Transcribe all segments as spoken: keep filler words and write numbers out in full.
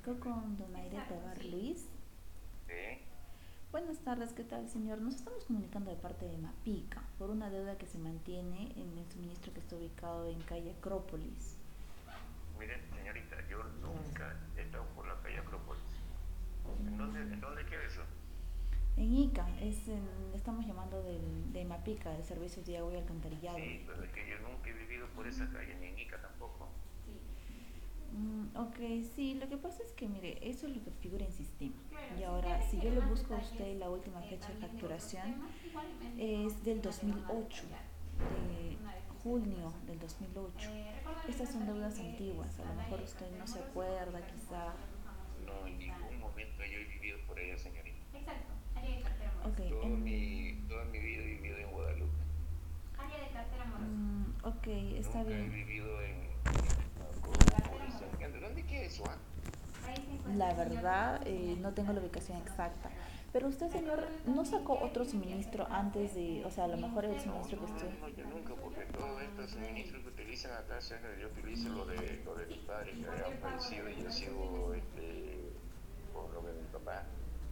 comunico con Donaire Tobar Luis. Sí, Buenas tardes, ¿qué tal, señor? Nos estamos comunicando de parte de Mapica por una deuda que se mantiene en el suministro que está ubicado en calle Acrópolis. mire, señorita, yo nunca he estado por la calle Acrópolis. ¿En dónde, en Mm, dónde queda eso? En Ica, es en- estamos llamando del, de Mapica, del Servicio de Agua y Alcantarillado. Sí, pero es que yo nunca he vivido por esa calle, ni en Ica tampoco. Mm, ok, sí, lo que pasa es que, mire, eso es lo que figura en sistema. Y ahora, si yo le busco a usted la última fecha de facturación, es del dos mil ocho, de junio del dos mil ocho. Estas son deudas antiguas, a lo mejor usted no se acuerda, quizá. No, en ningún momento yo he vivido por ella, señorita. Ok, Todo mi, en, toda mi vida he vivido en Guadalupe. mm, ok, está Nunca he bien. vivido en, en por, por esa. ¿De dónde queda eso, ah? La verdad, eh, no tengo la ubicación exacta. Pero usted, señor, ¿no sacó otro suministro antes de, o sea, a lo mejor el No, suministro que no, usted... no, no, yo nunca, porque todos estos suministros que utilizan acá, se hace- yo utilizo lo de, lo de mis padres que han fallecido y yo sigo este, con lo de mi papá.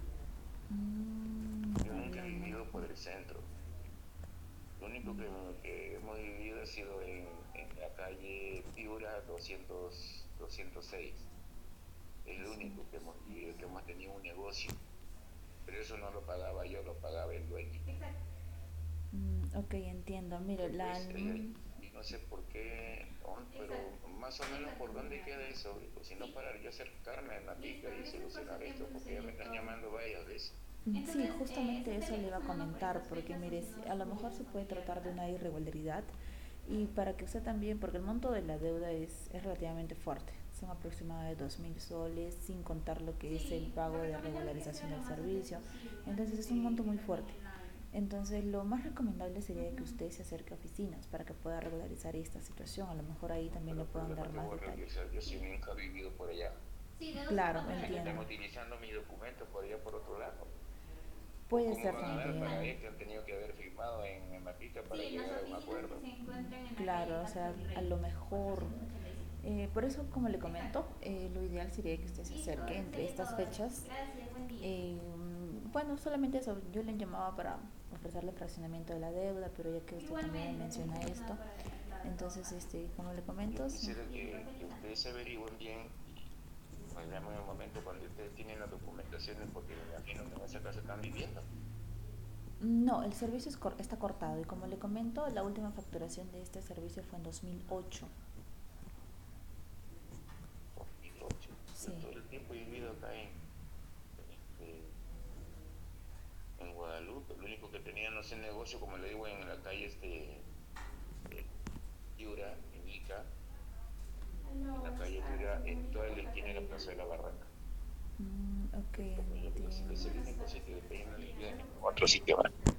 Mm, Yo nunca he entiendo. vivido por el centro. Lo único que, que hemos vivido ha sido en, en la calle Piura doscientos, doscientos seis. Es lo Sí. único que hemos vivido, que hemos tenido un negocio. Pero eso no lo pagaba yo, lo pagaba el dueño. Mm, ok, entiendo. Mire, la... Después, eh, mm, y no sé por qué, oh, pero más o menos por dónde queda eso, pues, si no para yo acercarme a la pica y solucionar esto, porque ya me están llamando varias veces. Sí, justamente eso le iba a comentar, porque mire, si- a lo mejor se puede tratar de una irregularidad y para que usted también, porque el monto de la deuda es, es relativamente fuerte, son aproximadamente dos mil soles, sin contar lo que es el pago de regularización del servicio, entonces es un monto muy fuerte. Entonces lo más recomendable sería que usted se acerque a oficinas para que pueda regularizar esta situación, a lo mejor ahí No, también pero le el puedan problema dar que más voy a detalle. realizar, yo sí nunca he vivido por allá. Claro, Así que están entiendo. utilizando mis documentos por allá por otro lado. ¿O Puede cómo ser van a ver para también. esto? Han tenido que haber firmado en, en Mapica para llegar a un acuerdo. Claro, o sea, a lo mejor, eh, por eso como le comento, eh, lo ideal sería que usted se acerque entre estas fechas. Eh, bueno, solamente eso, yo le llamaba para ofrecerle fraccionamiento de la deuda, pero ya que usted también me menciona esto, entonces, este, como le Yo comento, sí. quisiera que, que ustedes se averigüen bien y me llamen en el momento cuando ustedes tienen las documentaciones, porque me imagino que en esa casa están viviendo. No, el servicio es cor- está cortado y como le comento, la última facturación de este servicio fue en dos mil ocho. dos mil ocho. Yo Sí. todo el tiempo he vivido acá en, en, este, en Guadalupe. Lo único que tenía, no sé, negocio, como le digo, en la calle este, eh, Piura, en Ica, en la calle Piura, en toda la esquina de la Plaza de la Barranca. Mm, ok, Pero yo creo que ese es el entiendo. único sitio de que hay una liquida en ningún otro sitio más.